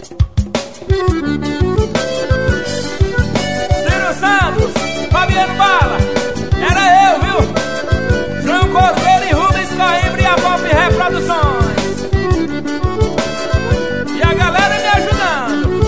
Ciro Santos, Fabiano Bala, era eu, viu? João Cordeiro e Rubens Coimbra e a Pop Reproduções. E a galera me ajudando.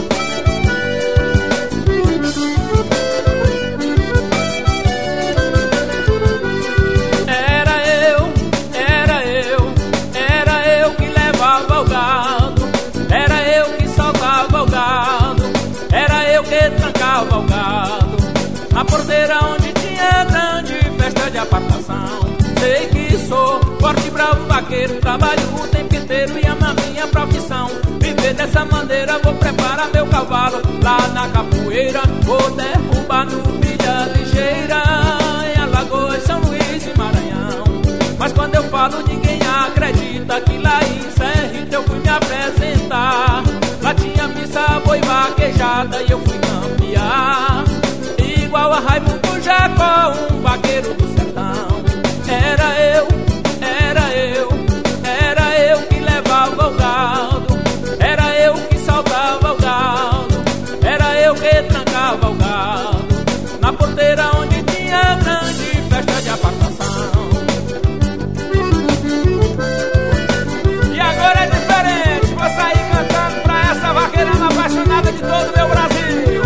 Era eu que levava o gado, era eu que soltava o gado, era eu que trancava o gado na porteira onde tinha grande festa de apartação. Sei que sou forte, bravo, vaqueiro, trabalho o tempo inteiro e amo a minha profissão. Viver dessa maneira, vou preparar meu cavalo lá na capoeira, vou derrubar no Vilha Ligeira, em Alagoas, São Luís e Maranhão. Mas quando eu falo ninguém acredita que lá em Serrita eu fui me apresentar. Lá tinha missa, boi, vaquejada e eu fui campear, igual a Raimundo Jacó, um vaqueiro do sertão. Era eu que levava o gado, era eu que saltava o gado, era eu que trancava o gado na porteira onde tinha grande festa de apartação. E agora é diferente, vou sair cantando pra essa vaqueirana apaixonada de todo o meu Brasil.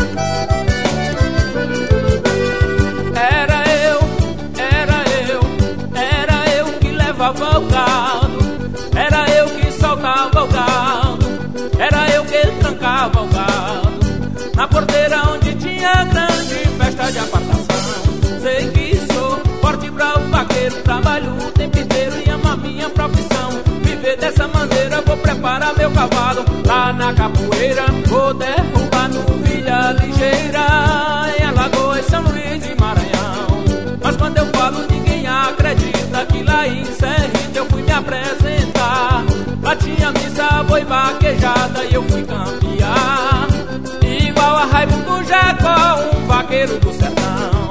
Era eu que levava o gado, era eu que soltava o gado, era eu que trancava o gado na porteira onde tinha grande festa de apartação. Sei que sou forte, bravo, vaqueiro, trabalho o tempo inteiro e amo a minha profissão. Viver dessa maneira, vou preparar meu cavalo lá na capoeira, vou derrubar no Vilha Ligeira, em Alagoas, São Luís e Maranhão. Mas quando eu falo ninguém acredita que lá em Serrita eu fui me apresentar. Lá tinha missa, boi, vaquejada e eu fui campear, igual a Raimundo Jacó, um vaqueiro do sertão.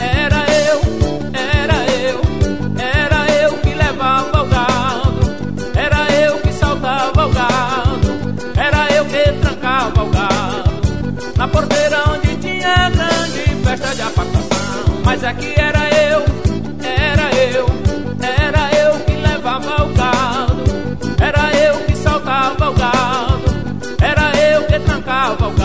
Era eu que levava o gado, era eu que saltava o gado, era eu que trancava o gado na porteira onde tinha grande festa de apartação. Mas é que era eu que levava o gado, era eu que saltava o gado, era eu que trancava o gado